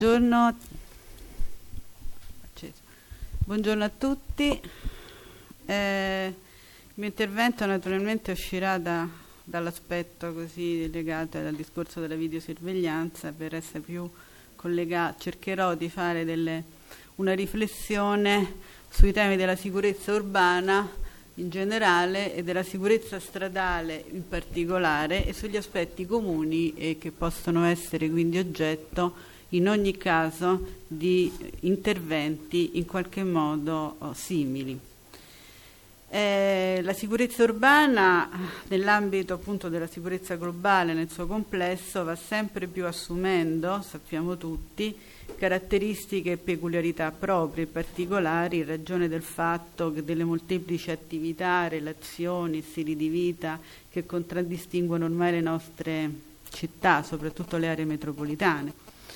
Buongiorno, buongiorno a tutti. Il mio intervento naturalmente uscirà dall'aspetto così legato al discorso della videosorveglianza, per essere più collegato. Cercherò di fare una riflessione sui temi della sicurezza urbana in generale e della sicurezza stradale in particolare, e sugli aspetti comuni che possono essere quindi oggetto in ogni caso di interventi in qualche modo simili. La sicurezza urbana, nell'ambito appunto della sicurezza globale nel suo complesso, va sempre più assumendo, sappiamo tutti, caratteristiche e peculiarità proprie e particolari in ragione del fatto che delle molteplici attività, relazioni, stili di vita che contraddistinguono ormai le nostre città, soprattutto le aree metropolitane.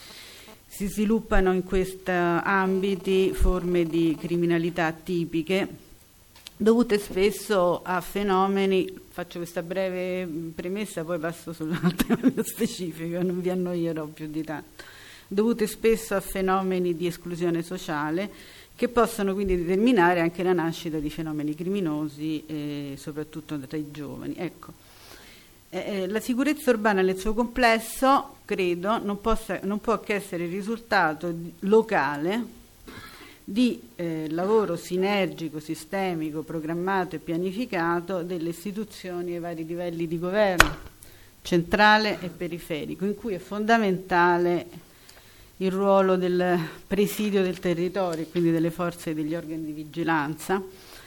Si sviluppano in questi ambiti forme di criminalità tipiche dovute spesso a fenomeni, faccio questa breve premessa, poi passo sull'altro tema specifico, non vi annoierò più di tanto, dovute spesso a fenomeni di esclusione sociale che possono quindi determinare anche la nascita di fenomeni criminosi, soprattutto tra i giovani. Ecco. La sicurezza urbana nel suo complesso, credo, non può che essere il risultato locale di lavoro sinergico, sistemico, programmato e pianificato delle istituzioni ai vari livelli di governo, centrale e periferico, in cui è fondamentale il ruolo del presidio del territorio, quindi delle forze e degli organi di vigilanza,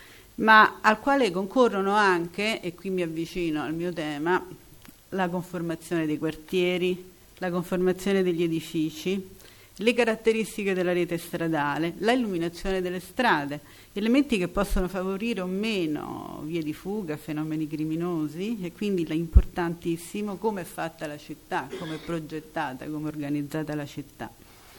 ma al quale concorrono anche, e qui mi avvicino al mio tema, la conformazione dei quartieri, la conformazione degli edifici, le caratteristiche della rete stradale, la illuminazione delle strade, elementi che possono favorire o meno vie di fuga, fenomeni criminosi, e quindi l'importantissimo come è fatta la città, come è progettata, come è organizzata la città.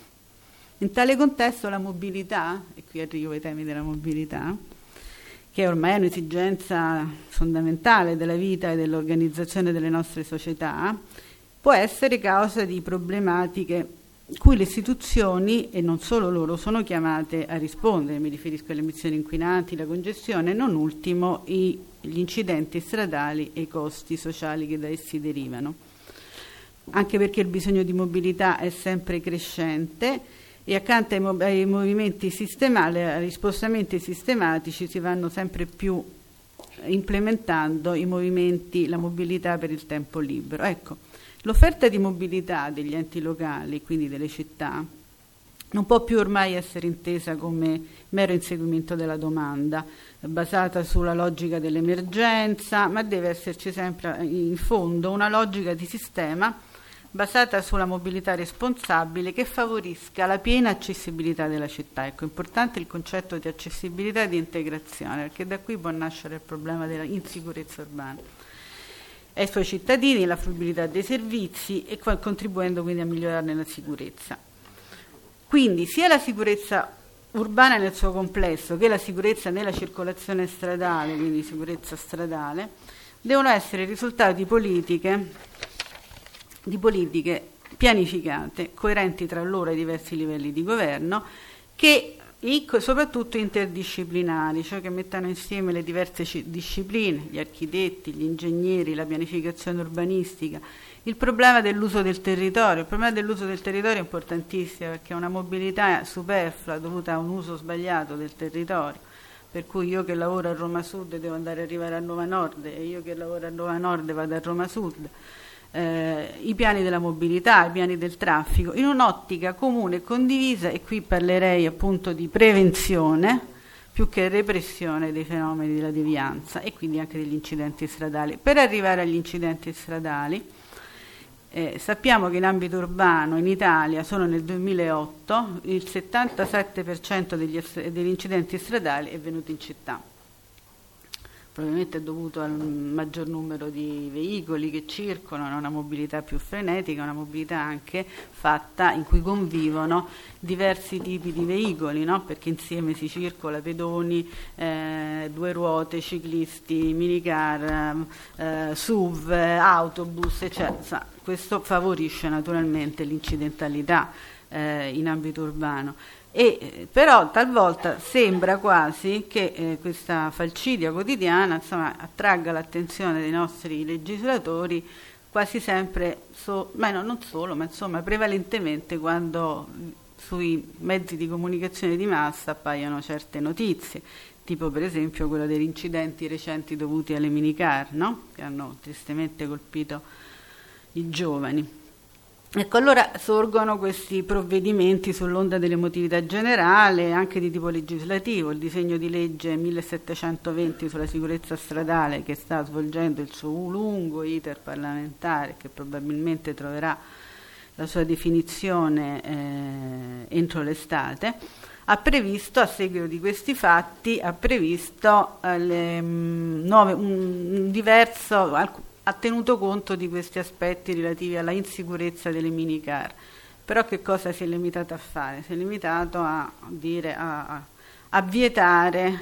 In tale contesto la mobilità, e qui arrivo ai temi della mobilità, che ormai è un'esigenza fondamentale della vita e dell'organizzazione delle nostre società, può essere causa di problematiche cui le istituzioni, e non solo loro, sono chiamate a rispondere. Mi riferisco alle emissioni inquinanti, la congestione, e non ultimo gli incidenti stradali e i costi sociali che da essi derivano. Anche perché il bisogno di mobilità è sempre crescente, e accanto ai movimenti agli spostamenti sistematici si vanno sempre più implementando i movimenti, la mobilità per il tempo libero. Ecco, l'offerta di mobilità degli enti locali, quindi delle città, non può più ormai essere intesa come mero inseguimento della domanda, basata sulla logica dell'emergenza, ma deve esserci sempre in fondo una logica di sistema basata sulla mobilità responsabile che favorisca la piena accessibilità della città. Ecco, è importante il concetto di accessibilità e di integrazione, perché da qui può nascere il problema della insicurezza urbana. Ai suoi cittadini la fruibilità dei servizi e contribuendo quindi a migliorarne la sicurezza. Quindi sia la sicurezza urbana nel suo complesso che la sicurezza nella circolazione stradale, quindi sicurezza stradale, devono essere il risultato di politiche pianificate, coerenti tra loro ai diversi livelli di governo, che soprattutto interdisciplinari, cioè che mettano insieme le diverse discipline, gli architetti, gli ingegneri, la pianificazione urbanistica, il problema dell'uso del territorio. Il problema dell'uso del territorio è importantissimo, perché è una mobilità superflua dovuta a un uso sbagliato del territorio, per cui io che lavoro a Roma Sud devo arrivare a Roma Nord, e io che lavoro a Roma Nord vado a Roma Sud. I piani della mobilità, i piani del traffico, in un'ottica comune e condivisa, e qui parlerei appunto di prevenzione più che repressione dei fenomeni della devianza e quindi anche degli incidenti stradali. Per arrivare agli incidenti stradali, sappiamo che in ambito urbano in Italia solo nel 2008 il 77% degli incidenti stradali è venuto in città. Probabilmente è dovuto al maggior numero di veicoli che circolano, a una mobilità più frenetica, una mobilità anche fatta in cui convivono diversi tipi di veicoli, no? Perché insieme si circola pedoni, due ruote, ciclisti, minicar, SUV, autobus, eccetera. Questo favorisce naturalmente l'incidentalità in ambito urbano. Però talvolta sembra quasi che questa falcidia quotidiana, insomma, attragga l'attenzione dei nostri legislatori quasi sempre, non solo, ma insomma prevalentemente quando sui mezzi di comunicazione di massa appaiono certe notizie, tipo per esempio quello degli incidenti recenti dovuti alle minicar, no? Che hanno tristemente colpito i giovani. Ecco, allora sorgono questi provvedimenti sull'onda dell'emotività generale, anche di tipo legislativo. Il disegno di legge 1720 sulla sicurezza stradale, che sta svolgendo il suo lungo iter parlamentare, che probabilmente troverà la sua definizione entro l'estate, ha previsto, a seguito di questi fatti, ha tenuto conto di questi aspetti relativi alla insicurezza delle minicar. Però che cosa si è limitato a fare? Si è limitato a vietare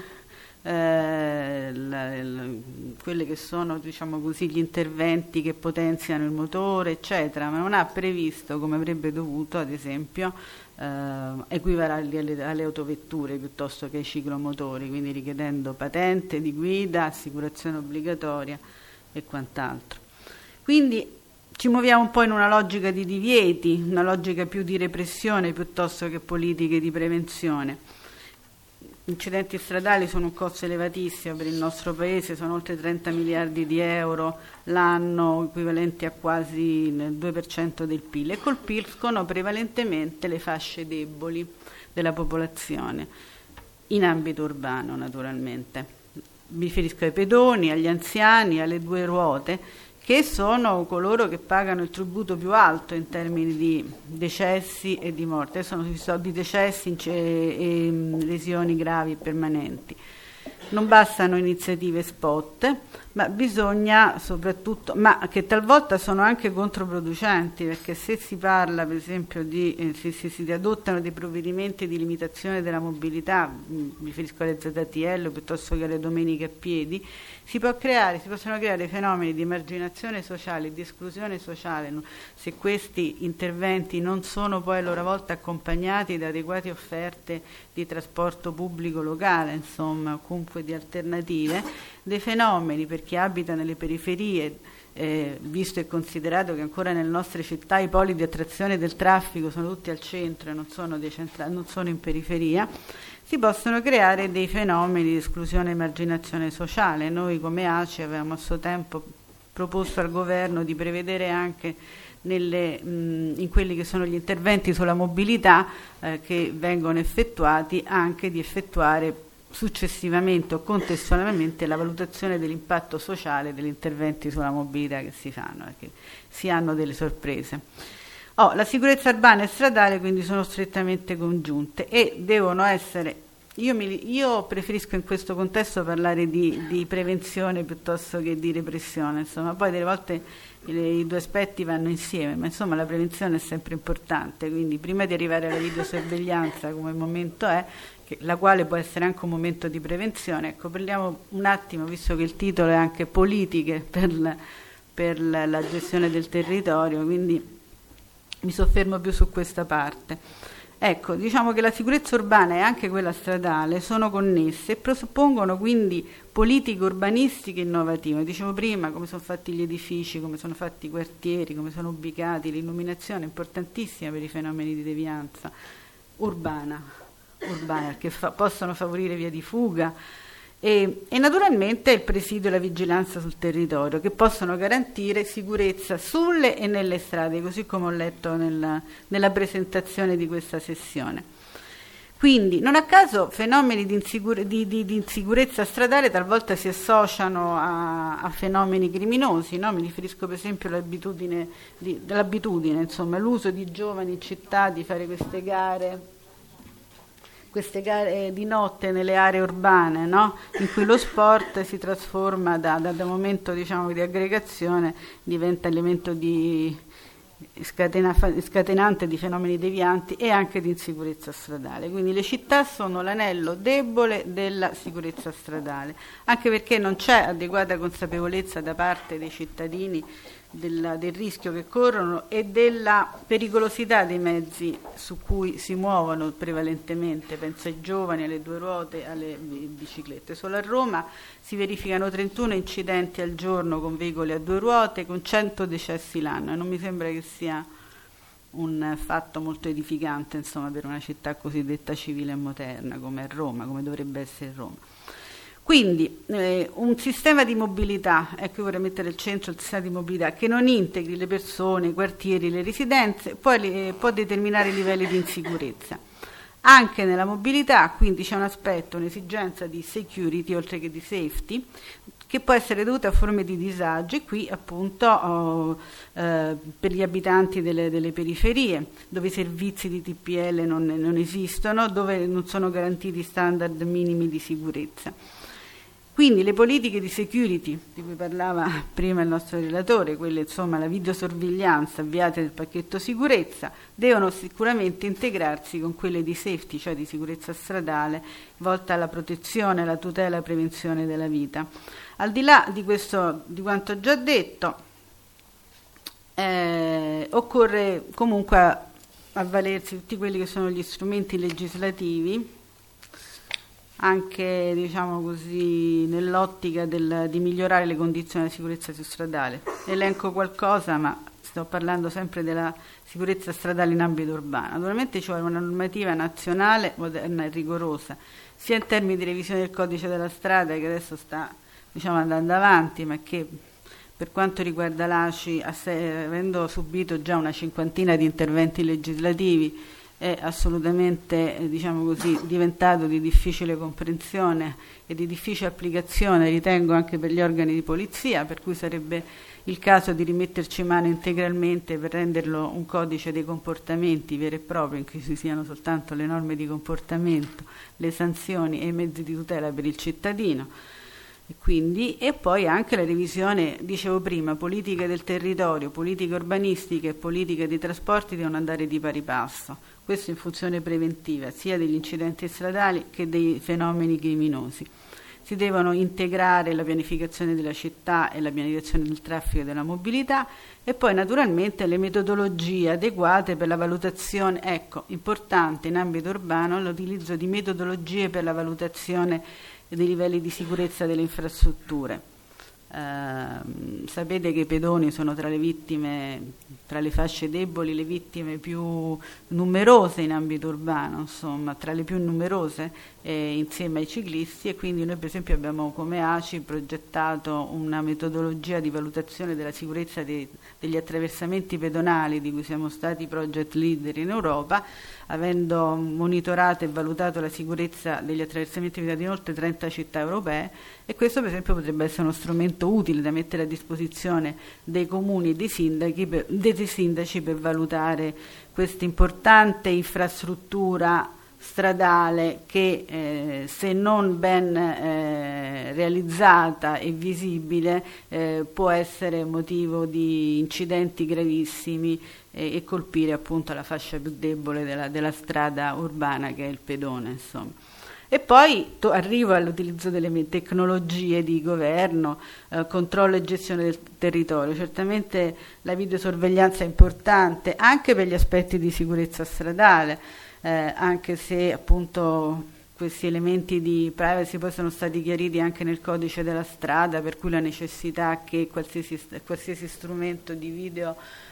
quelli che sono, diciamo così, gli interventi che potenziano il motore, eccetera, ma non ha previsto, come avrebbe dovuto, ad esempio, equipararli alle autovetture piuttosto che ai ciclomotori, quindi richiedendo patente di guida, assicurazione obbligatoria e quant'altro. Quindi ci muoviamo un po' in una logica di divieti, una logica più di repressione piuttosto che politiche di prevenzione. Gli incidenti stradali sono un costo elevatissimo per il nostro paese, sono oltre 30 miliardi di euro l'anno, equivalenti a quasi il 2% del PIL, e colpiscono prevalentemente le fasce deboli della popolazione, in ambito urbano naturalmente. Mi riferisco ai pedoni, agli anziani, alle due ruote, che sono coloro che pagano il tributo più alto in termini di decessi e di morte. Sono di decessi e lesioni gravi e permanenti. Non bastano iniziative spot, ma bisogna soprattutto, ma che talvolta sono anche controproducenti, perché se si parla per esempio se si adottano dei provvedimenti di limitazione della mobilità, mi riferisco alle ZTL piuttosto che alle domeniche a piedi, si possono creare fenomeni di emarginazione sociale, di esclusione sociale, se questi interventi non sono poi a loro volta accompagnati da adeguate offerte di trasporto pubblico locale, insomma, o comunque di alternative, dei fenomeni per chi abita nelle periferie, visto e considerato che ancora nelle nostre città i poli di attrazione del traffico sono tutti al centro e non sono in periferia, si possono creare dei fenomeni di esclusione e emarginazione sociale. Noi come ACI avevamo a suo tempo proposto al governo di prevedere anche in quelli che sono gli interventi sulla mobilità che vengono effettuati, anche di effettuare successivamente o contestualmente la valutazione dell'impatto sociale degli interventi sulla mobilità che si fanno, perché si hanno delle sorprese. La sicurezza urbana e stradale quindi sono strettamente congiunte e devono essere, io preferisco in questo contesto parlare di prevenzione piuttosto che di repressione, insomma, poi delle volte i due aspetti vanno insieme, ma insomma la prevenzione è sempre importante, quindi prima di arrivare alla videosorveglianza come momento la quale può essere anche un momento di prevenzione, ecco, parliamo un attimo, visto che il titolo è anche politiche per la gestione del territorio, quindi mi soffermo più su questa parte. Ecco, diciamo che la sicurezza urbana e anche quella stradale sono connesse e presuppongono quindi politiche urbanistiche innovative. Dicevo prima come sono fatti gli edifici, come sono fatti i quartieri, come sono ubicati, l'illuminazione è importantissima per i fenomeni di devianza urbana, perché possono favorire via di fuga e naturalmente il presidio e la vigilanza sul territorio, che possono garantire sicurezza sulle e nelle strade, così come ho letto nella presentazione di questa sessione. Quindi non a caso fenomeni di insicurezza stradale talvolta si associano a fenomeni criminosi, no? Mi riferisco per esempio all'abitudine, insomma, l'uso di giovani in città di fare queste gare di notte nelle aree urbane, no? In cui lo sport si trasforma da momento, diciamo, di aggregazione, diventa elemento di scatenante di fenomeni devianti e anche di insicurezza stradale. Quindi le città sono l'anello debole della sicurezza stradale, anche perché non c'è adeguata consapevolezza da parte dei cittadini del rischio che corrono e della pericolosità dei mezzi su cui si muovono prevalentemente, penso ai giovani, alle due ruote, alle biciclette. Solo a Roma si verificano 31 incidenti al giorno con veicoli a due ruote, con 100 decessi l'anno, e non mi sembra che sia un fatto molto edificante, insomma, per una città cosiddetta civile e moderna come è Roma, come dovrebbe essere Roma. Quindi un sistema di mobilità, ecco, io vorrei mettere al centro il sistema di mobilità, che non integri le persone, i quartieri, le residenze, poi può determinare livelli di insicurezza. Anche nella mobilità, quindi c'è un aspetto, un'esigenza di security oltre che di safety, che può essere dovuta a forme di disagio, e qui appunto per gli abitanti delle periferie, dove i servizi di TPL non esistono, dove non sono garantiti standard minimi di sicurezza. Quindi le politiche di security, di cui parlava prima il nostro relatore, quelle insomma la videosorveglianza avviate nel pacchetto sicurezza, devono sicuramente integrarsi con quelle di safety, cioè di sicurezza stradale, volta alla protezione, alla tutela e alla prevenzione della vita. Al di là di questo, di quanto già detto, occorre comunque avvalersi di tutti quelli che sono gli strumenti legislativi, anche diciamo così nell'ottica di migliorare le condizioni di sicurezza stradale. Elenco qualcosa, ma sto parlando sempre della sicurezza stradale in ambito urbano. Naturalmente ci vuole una normativa nazionale moderna e rigorosa, sia in termini di revisione del codice della strada, che adesso sta andando avanti, ma che per quanto riguarda l'ACI, avendo subito già una cinquantina di interventi legislativi, è assolutamente diventato di difficile comprensione e di difficile applicazione, ritengo, anche per gli organi di polizia, per cui sarebbe il caso di rimetterci mano integralmente per renderlo un codice dei comportamenti vero e proprio, in cui ci siano soltanto le norme di comportamento, le sanzioni e i mezzi di tutela per il cittadino. E poi anche la revisione, dicevo prima, politiche del territorio, politiche urbanistiche e politiche dei trasporti devono andare di pari passo, questo in funzione preventiva sia degli incidenti stradali che dei fenomeni criminosi. Si devono integrare la pianificazione della città e la pianificazione del traffico e della mobilità, e poi naturalmente le metodologie adeguate per la valutazione, importante in ambito urbano l'utilizzo di metodologie per la valutazione dei livelli di sicurezza delle infrastrutture. Sapete che i pedoni sono tra le vittime, tra le fasce deboli, le vittime più numerose in ambito urbano, insomma, tra le più numerose insieme ai ciclisti, e quindi noi per esempio abbiamo come ACI progettato una metodologia di valutazione della sicurezza degli attraversamenti pedonali, di cui siamo stati project leader in Europa, avendo monitorato e valutato la sicurezza degli attraversamenti pedonali in oltre 30 città europee, e questo per esempio potrebbe essere uno strumento utile da mettere a disposizione dei comuni e dei sindaci per valutare questa importante infrastruttura stradale che se non ben realizzata e visibile può essere motivo di incidenti gravissimi e colpire appunto la fascia più debole della strada urbana, che è il pedone, insomma. E poi arrivo all'utilizzo delle tecnologie di governo, controllo e gestione del territorio. Certamente la videosorveglianza è importante anche per gli aspetti di sicurezza stradale, anche se appunto questi elementi di privacy poi sono stati chiariti anche nel codice della strada, per cui la necessità che qualsiasi strumento di video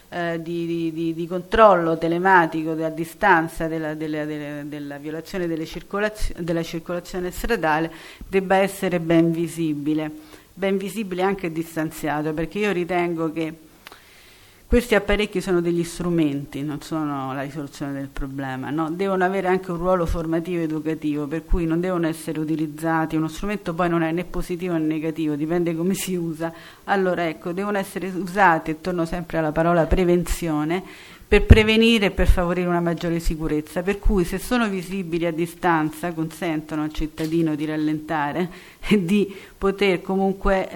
di controllo telematico a distanza della violazione della circolazione stradale debba essere ben visibile anche distanziato, perché io ritengo che questi apparecchi sono degli strumenti, non sono la risoluzione del problema, no? Devono avere anche un ruolo formativo e educativo, per cui non devono essere utilizzati, uno strumento poi non è né positivo né negativo, dipende come si usa. Allora devono essere usati, e torno sempre alla parola prevenzione, per prevenire e per favorire una maggiore sicurezza, per cui se sono visibili a distanza consentono al cittadino di rallentare e di poter comunque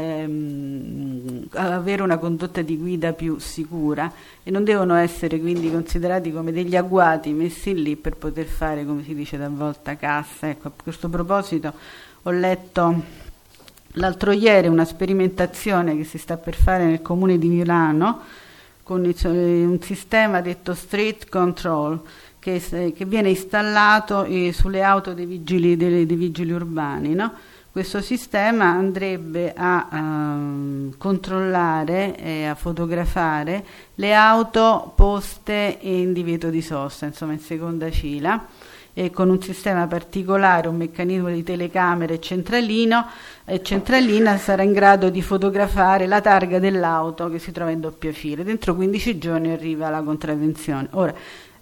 avere una condotta di guida più sicura, e non devono essere quindi considerati come degli agguati messi lì per poter fare, come si dice talvolta, cassa. A questo proposito ho letto L'altro ieri una sperimentazione che si sta per fare nel comune di Milano con un sistema detto Street Control che viene installato sulle auto dei vigili urbani, no? Questo sistema andrebbe a controllare e a fotografare le auto poste in divieto di sosta, insomma in seconda fila, e con un sistema particolare, un meccanismo di telecamere centralina sarà in grado di fotografare la targa dell'auto che si trova in doppia fila. Dentro 15 giorni arriva la contravvenzione. Ora,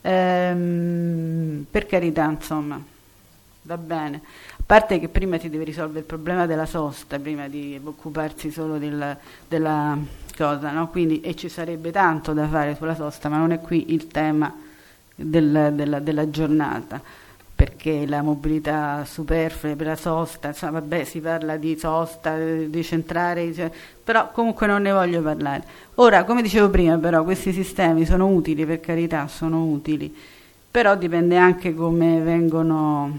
per carità, insomma, va bene. A parte che prima si deve risolvere il problema della sosta, prima di occuparsi solo della cosa, no? Quindi, e ci sarebbe tanto da fare sulla sosta, ma non è qui il tema della giornata, perché la mobilità superflua per la sosta, insomma, vabbè, si parla di sosta, di centrare, però comunque non ne voglio parlare. Ora, come dicevo prima, però, questi sistemi sono utili, per carità, sono utili, però dipende anche come vengono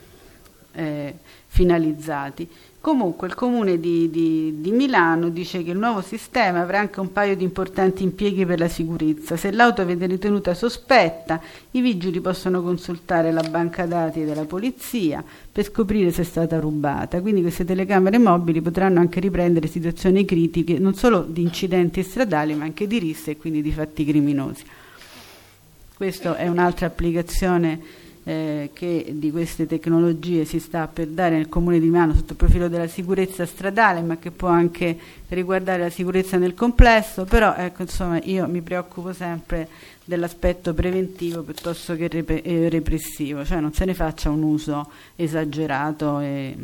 finalizzati. Comunque il comune di Milano dice che il nuovo sistema avrà anche un paio di importanti impieghi per la sicurezza. Se l'auto viene ritenuta sospetta, i vigili possono consultare la banca dati della polizia per scoprire se è stata rubata. Quindi queste telecamere mobili potranno anche riprendere situazioni critiche non solo di incidenti stradali ma anche di risse e quindi di fatti criminosi. Questa è un'altra applicazione che di queste tecnologie si sta per dare nel comune di Milano sotto il profilo della sicurezza stradale, ma che può anche riguardare la sicurezza nel complesso. Però ecco, insomma, io mi preoccupo sempre dell'aspetto preventivo piuttosto che repressivo, cioè non se ne faccia un uso esagerato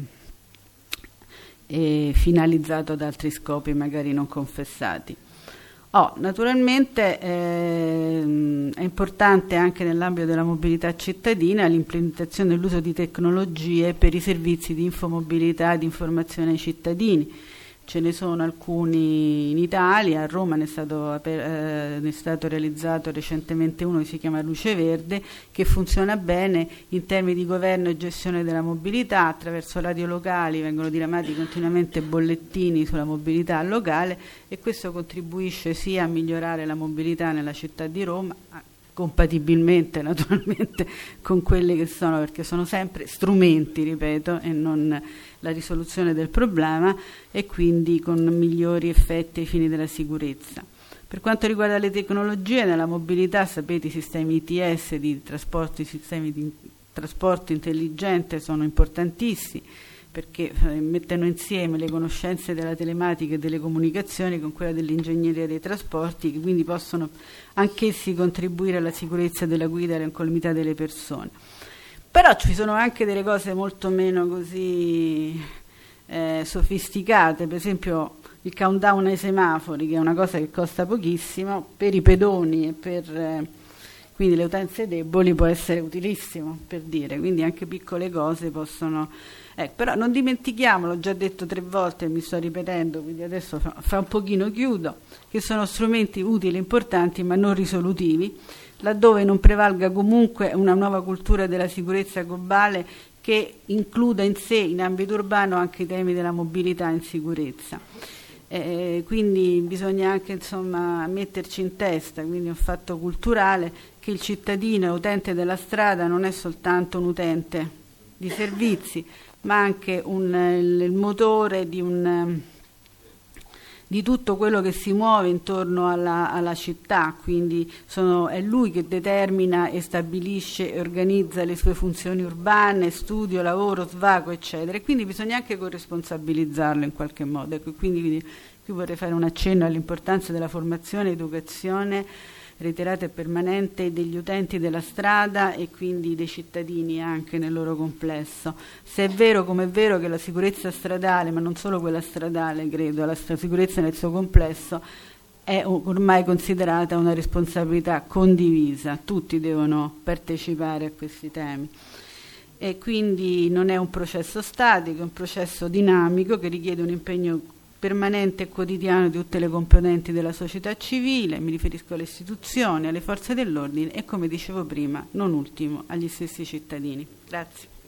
e finalizzato ad altri scopi magari non confessati. Naturalmente è importante anche nell'ambito della mobilità cittadina l'implementazione dell'uso di tecnologie per i servizi di infomobilità e di informazione ai cittadini. Ce ne sono alcuni in Italia, a Roma ne è stato realizzato recentemente uno che si chiama Luce Verde, che funziona bene in termini di governo e gestione della mobilità. Attraverso radio locali vengono diramati continuamente bollettini sulla mobilità locale e questo contribuisce sia a migliorare la mobilità nella città di Roma, compatibilmente naturalmente con quelle che sono, perché sono sempre strumenti, ripeto, e non la risoluzione del problema, e quindi con migliori effetti ai fini della sicurezza. Per quanto riguarda le tecnologie nella mobilità, sapete, i sistemi ITS di trasporto, i sistemi di trasporto intelligente sono importantissimi, perché mettono insieme le conoscenze della telematica e delle comunicazioni con quella dell'ingegneria dei trasporti, che quindi possono anch'essi contribuire alla sicurezza della guida e all'incolumità delle persone. Però ci sono anche delle cose molto meno così sofisticate, per esempio il countdown ai semafori, che è una cosa che costa pochissimo, per i pedoni e per quindi le utenze deboli può essere utilissimo, per dire, quindi anche piccole cose possono. Però non dimentichiamo, l'ho già detto 3 volte e mi sto ripetendo, quindi adesso fra un pochino chiudo, che sono strumenti utili, importanti, ma non risolutivi, laddove non prevalga comunque una nuova cultura della sicurezza globale che includa in sé, in ambito urbano, anche i temi della mobilità in sicurezza. Quindi bisogna anche, insomma, metterci in testa, quindi è un fatto culturale, che il cittadino utente della strada non è soltanto un utente di servizi, ma anche il motore di tutto quello che si muove intorno alla città, quindi è lui che determina e stabilisce e organizza le sue funzioni urbane, studio, lavoro, svago, eccetera, e quindi bisogna anche corresponsabilizzarlo in qualche modo. Ecco, quindi qui vorrei fare un accenno all'importanza della formazione e educazione reiterata e permanente degli utenti della strada e quindi dei cittadini anche nel loro complesso. Se è vero, come è vero, che la sicurezza stradale, ma non solo quella stradale, credo, la sicurezza nel suo complesso è ormai considerata una responsabilità condivisa, tutti devono partecipare a questi temi. E quindi non è un processo statico, è un processo dinamico che richiede un impegno permanente e quotidiano di tutte le componenti della società civile, mi riferisco alle istituzioni, alle forze dell'ordine e, come dicevo prima, non ultimo, agli stessi cittadini. Grazie.